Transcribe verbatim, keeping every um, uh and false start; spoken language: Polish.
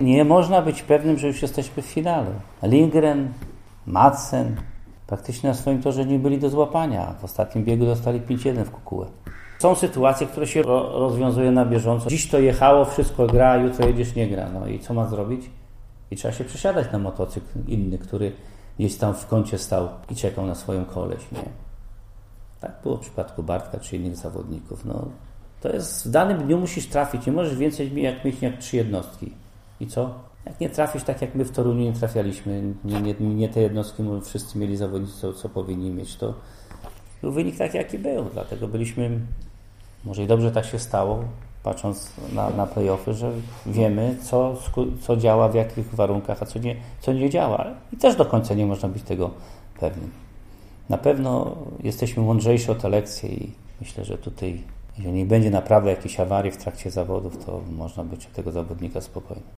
nie można być pewnym, że już jesteśmy w finale. Lindgren, Madsen praktycznie na swoim torze nie byli do złapania. W ostatnim biegu dostali pięć jeden w kukułę. Są sytuacje, które się ro- rozwiązuje na bieżąco. Dziś to jechało, wszystko gra, jutro jedziesz, nie gra. No i co ma zrobić? I trzeba się przesiadać na motocykl inny, który gdzieś tam w kącie stał i czekał na swoją kolej. Nie? Tak było w przypadku Bartka czy innych zawodników. No, to jest, w danym dniu musisz trafić. Nie możesz więcej jak mieć jak trzy jednostki. I co? Jak nie trafisz tak jak my w Toruniu nie trafialiśmy, nie, nie, nie te jednostki wszyscy mieli zawodnicy, co, co powinni mieć, to był wynik taki jaki był. Dlatego byliśmy, może i dobrze tak się stało, patrząc na, na play-offy, że wiemy co, co działa, w jakich warunkach, a co nie, co nie działa. I też do końca nie można być tego pewnym. Na pewno jesteśmy mądrzejsi o te lekcje i myślę, że tutaj, jeżeli nie będzie naprawdę jakiejś awarii w trakcie zawodów, to można być od tego zawodnika spokojny.